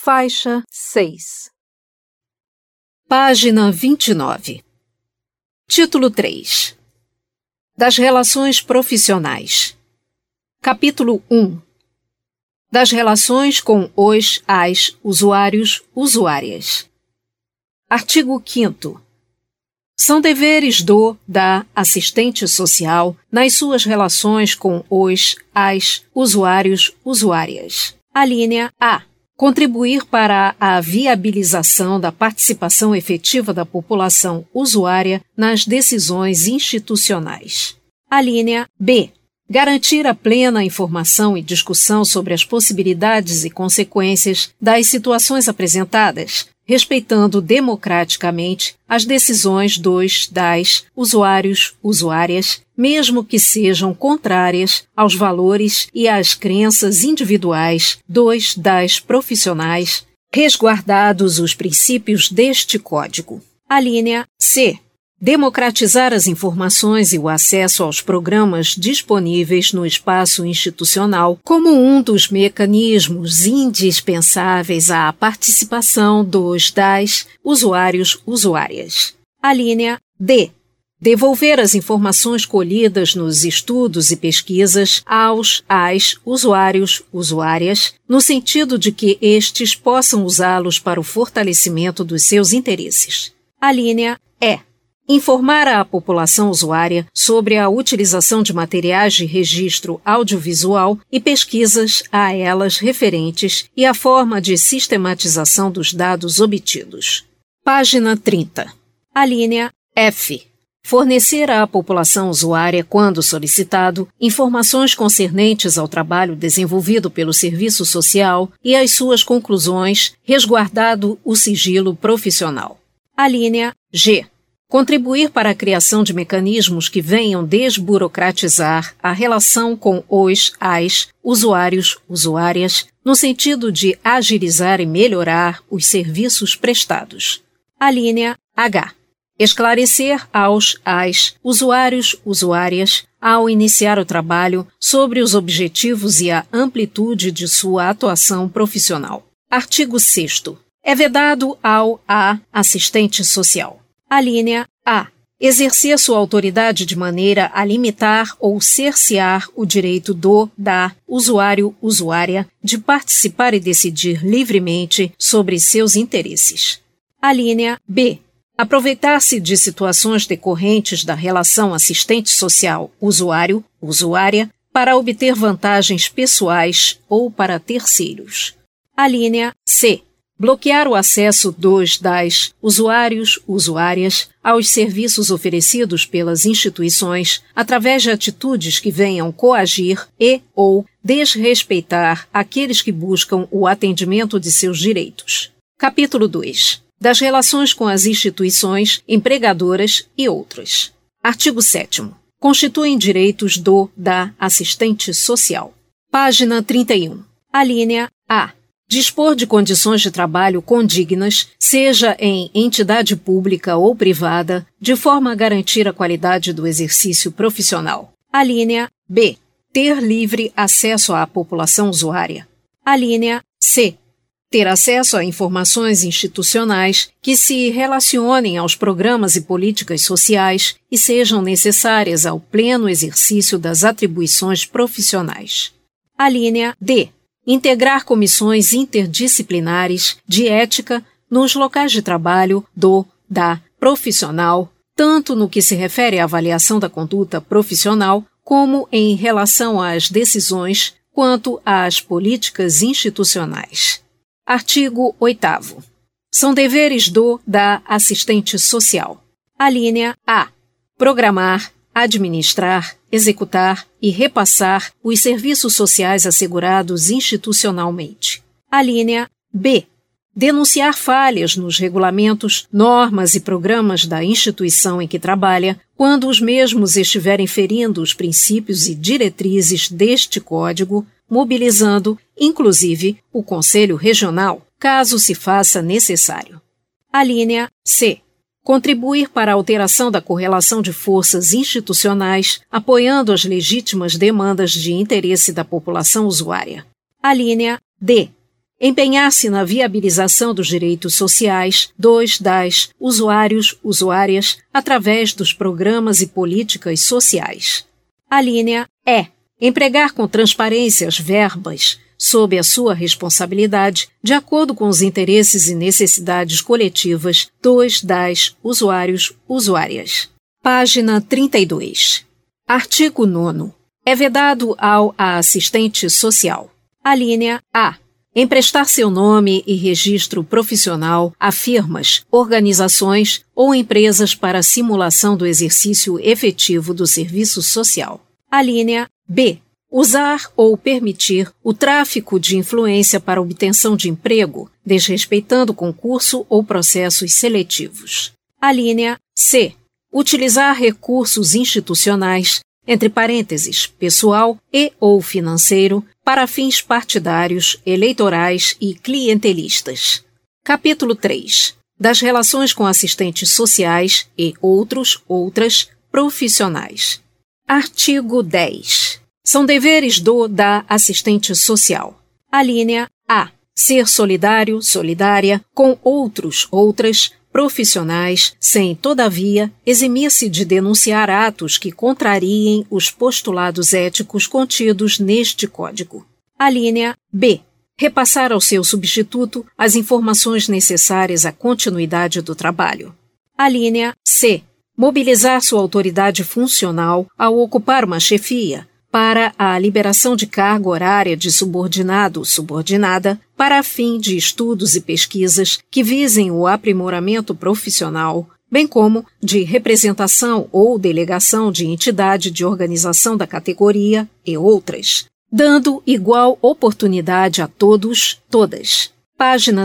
Faixa 6. Página 29. Título 3. Das relações profissionais. Capítulo 1. Das relações com os, as, usuários, usuárias. Artigo 5º. São deveres da assistente social nas suas relações com os, as, usuários, usuárias. Alínea A. Contribuir para a viabilização da participação efetiva da população usuária nas decisões institucionais. Alínea B. Garantir a plena informação e discussão sobre as possibilidades e consequências das situações apresentadas, respeitando democraticamente as decisões das usuários, usuárias, mesmo que sejam contrárias aos valores e às crenças individuais das profissionais, resguardados os princípios deste Código. Alínea C. Democratizar as informações e o acesso aos programas disponíveis no espaço institucional como um dos mecanismos indispensáveis à participação das usuários, usuárias. Alínea D. Devolver as informações colhidas nos estudos e pesquisas às usuários, usuárias, no sentido de que estes possam usá-los para o fortalecimento dos seus interesses. Alínea E. Informar a população usuária sobre a utilização de materiais de registro audiovisual e pesquisas a elas referentes e a forma de sistematização dos dados obtidos. Página 30. Alínea F. Fornecer à população usuária, quando solicitado, informações concernentes ao trabalho desenvolvido pelo serviço social e às suas conclusões, resguardado o sigilo profissional. Alínea G. Contribuir para a criação de mecanismos que venham desburocratizar a relação com os, as, usuários, usuárias, no sentido de agilizar e melhorar os serviços prestados. Alínea H. Esclarecer aos, as, usuários, usuárias, ao iniciar o trabalho, sobre os objetivos e a amplitude de sua atuação profissional. Artigo 6º. É vedado a assistente social. Alínea A. Exercer sua autoridade de maneira a limitar ou cercear o direito da usuário, usuária de participar e decidir livremente sobre seus interesses. Alínea B. Aproveitar-se de situações decorrentes da relação assistente social usuário, usuária, para obter vantagens pessoais ou para terceiros. Alínea C. Bloquear o acesso das usuários, usuárias, aos serviços oferecidos pelas instituições através de atitudes que venham coagir ou desrespeitar aqueles que buscam o atendimento de seus direitos. Capítulo 2. Das relações com as instituições, empregadoras e outras. Artigo 7º. Constituem direitos da assistente social. Página 31. Alínea A. Dispor de condições de trabalho condignas, seja em entidade pública ou privada, de forma a garantir a qualidade do exercício profissional. Alínea B. Ter livre acesso à população usuária. Alínea C. Ter acesso a informações institucionais que se relacionem aos programas e políticas sociais e sejam necessárias ao pleno exercício das atribuições profissionais. Alínea D. Integrar comissões interdisciplinares de ética nos locais de trabalho da profissional, tanto no que se refere à avaliação da conduta profissional, como em relação às decisões quanto às políticas institucionais. Artigo 8º. São deveres da assistente social. Alínea A. Programar, administrar, executar e repassar os serviços sociais assegurados institucionalmente. Alínea B. Denunciar falhas nos regulamentos, normas e programas da instituição em que trabalha, quando os mesmos estiverem ferindo os princípios e diretrizes deste Código, mobilizando, inclusive, o Conselho Regional, caso se faça necessário. Alínea C. Contribuir para a alteração da correlação de forças institucionais, apoiando as legítimas demandas de interesse da população usuária. Alínea D. Empenhar-se na viabilização dos direitos sociais das usuários, usuárias, através dos programas e políticas sociais. A linha E. Empregar com transparência as verbas, sob a sua responsabilidade, de acordo com os interesses e necessidades coletivas das usuários, usuárias. Página 32. Artigo 9º. É vedado ao assistente social. A linha A. Emprestar seu nome e registro profissional a firmas, organizações ou empresas para simulação do exercício efetivo do serviço social. A linha B. Usar ou permitir o tráfico de influência para obtenção de emprego, desrespeitando concurso ou processos seletivos. A linha C. Utilizar recursos institucionais, entre parênteses, pessoal e ou financeiro, para fins partidários, eleitorais e clientelistas. Capítulo 3. Das relações com assistentes sociais e outras, profissionais. Artigo 10. São deveres da assistente social. A linha A. Ser solidário, solidária, com outras, profissionais, sem, todavia, eximir-se de denunciar atos que contrariem os postulados éticos contidos neste Código. A linha B. Repassar ao seu substituto as informações necessárias à continuidade do trabalho. A linha C. Mobilizar sua autoridade funcional ao ocupar uma chefia, para a liberação de carga horária de subordinado ou subordinada para fim de estudos e pesquisas que visem o aprimoramento profissional, bem como de representação ou delegação de entidade de organização da categoria e outras, dando igual oportunidade a todos, todas. Página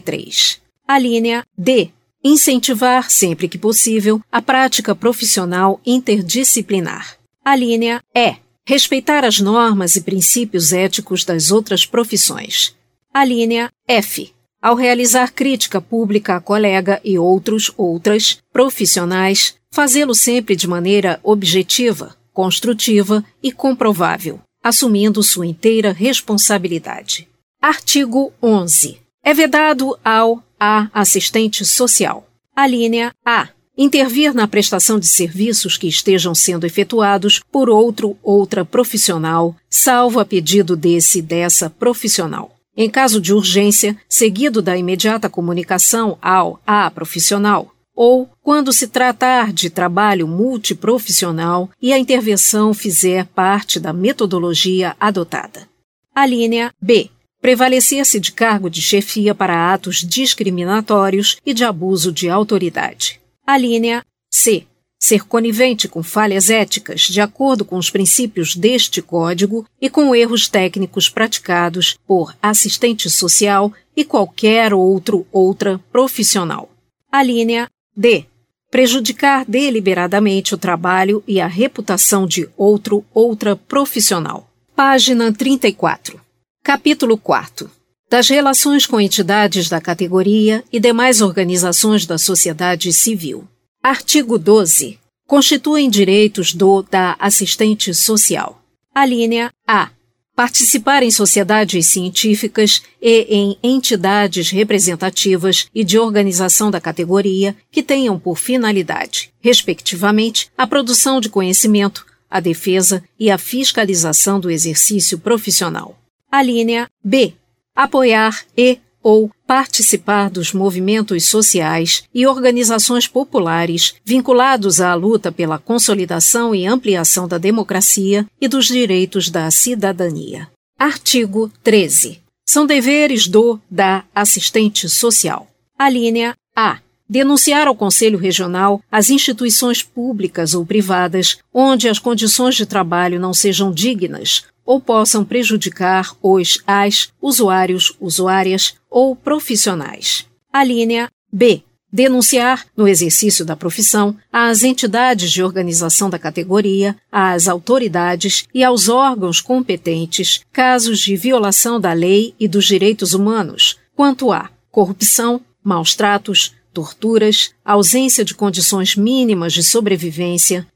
33. A linha D. Incentivar, sempre que possível, a prática profissional interdisciplinar. A linha E. Respeitar as normas e princípios éticos das outras profissões. A linha F. Ao realizar crítica pública a colega e outras, profissionais, fazê-lo sempre de maneira objetiva, construtiva e comprovável, assumindo sua inteira responsabilidade. Artigo 11. É vedado ao assistente social. A linha A. Intervir na prestação de serviços que estejam sendo efetuados por outra profissional, salvo a pedido dessa profissional. Em caso de urgência, seguido da imediata comunicação ao profissional, ou quando se tratar de trabalho multiprofissional e a intervenção fizer parte da metodologia adotada. A linha B. Prevalecer-se de cargo de chefia para atos discriminatórios e de abuso de autoridade. A linha C. Ser conivente com falhas éticas de acordo com os princípios deste Código e com erros técnicos praticados por assistente social e qualquer outra profissional. A linha D. Prejudicar deliberadamente o trabalho e a reputação de outra profissional. Página 34. Capítulo 4. Das relações com entidades da categoria e demais organizações da sociedade civil. Artigo 12. Constituem direitos da assistente social. A linha A. Participar em sociedades científicas e em entidades representativas e de organização da categoria que tenham por finalidade, respectivamente, a produção de conhecimento, a defesa e a fiscalização do exercício profissional. A linha B. Apoiar ou participar dos movimentos sociais e organizações populares vinculados à luta pela consolidação e ampliação da democracia e dos direitos da cidadania. Artigo 13. São deveres da assistente social. A linha A. Denunciar ao Conselho Regional as instituições públicas ou privadas onde as condições de trabalho não sejam dignas ou possam prejudicar as usuários, usuárias ou profissionais. A linha B. Denunciar, no exercício da profissão, às entidades de organização da categoria, às autoridades e aos órgãos competentes casos de violação da lei e dos direitos humanos, quanto a corrupção, maus-tratos, torturas, ausência de condições mínimas de sobrevivência,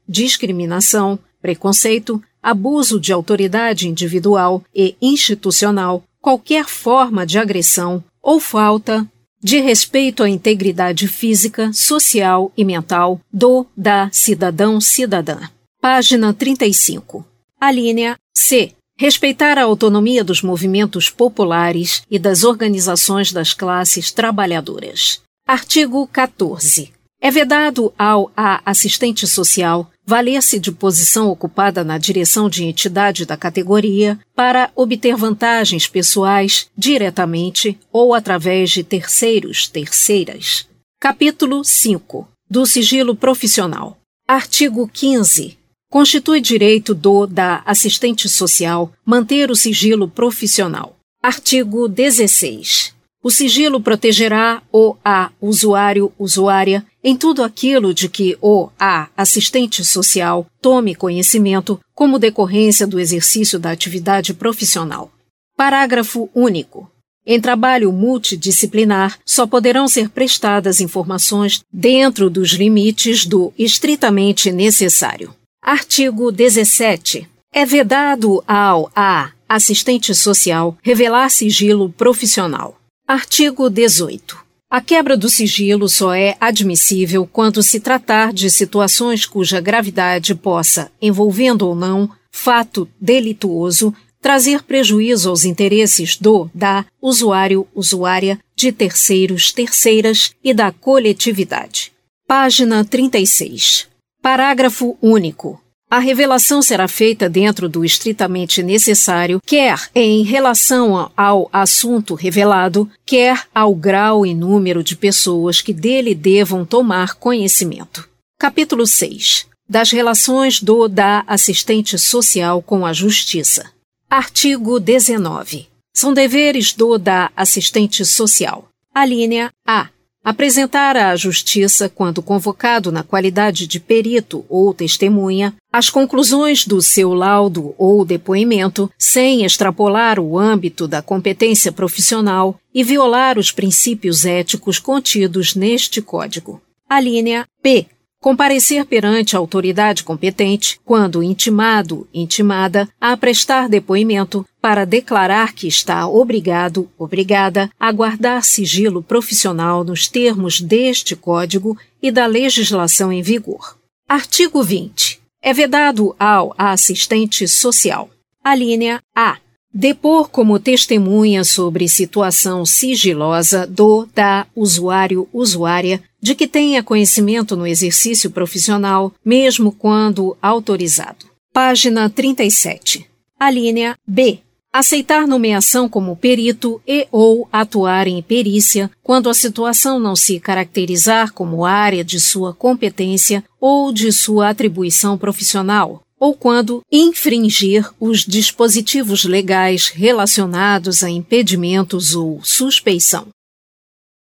discriminação, preconceito, abuso de autoridade individual e institucional, qualquer forma de agressão ou falta de respeito à integridade física, social e mental da cidadão-cidadã. Página 35. Alínea C. Respeitar a autonomia dos movimentos populares e das organizações das classes trabalhadoras. Artigo 14. É vedado ao assistente social valer-se de posição ocupada na direção de entidade da categoria para obter vantagens pessoais diretamente ou através de terceiras. Capítulo 5. Do sigilo profissional. Artigo 15. Constitui direito da assistente social manter o sigilo profissional. Artigo 16. O sigilo protegerá a usuária em tudo aquilo de que a assistente social tome conhecimento como decorrência do exercício da atividade profissional. Parágrafo único. Em trabalho multidisciplinar, só poderão ser prestadas informações dentro dos limites do estritamente necessário. Artigo 17. É vedado ao assistente social revelar sigilo profissional. Artigo 18. A quebra do sigilo só é admissível quando se tratar de situações cuja gravidade possa, envolvendo ou não, fato delituoso, trazer prejuízo aos interesses da usuária, de terceiras e da coletividade. Página 36. Parágrafo único. A revelação será feita dentro do estritamente necessário, quer em relação ao assunto revelado, quer ao grau e número de pessoas que dele devam tomar conhecimento. Capítulo 6. Das relações da assistente social com a Justiça. Artigo 19. São deveres da assistente social. Alínea A. Apresentar à Justiça, quando convocado na qualidade de perito ou testemunha, as conclusões do seu laudo ou depoimento, sem extrapolar o âmbito da competência profissional e violar os princípios éticos contidos neste Código. Alínea B. Comparecer perante a autoridade competente, quando intimada, a prestar depoimento para declarar que está obrigada a guardar sigilo profissional nos termos deste Código e da legislação em vigor. Artigo 20. É vedado ao assistente social. Alínea A. Depor como testemunha sobre situação sigilosa da usuária, de que tenha conhecimento no exercício profissional, mesmo quando autorizado. Página 37. Alínea B. Aceitar nomeação como perito ou atuar em perícia, quando a situação não se caracterizar como área de sua competência ou de sua atribuição profissional, ou quando infringir os dispositivos legais relacionados a impedimentos ou suspeição.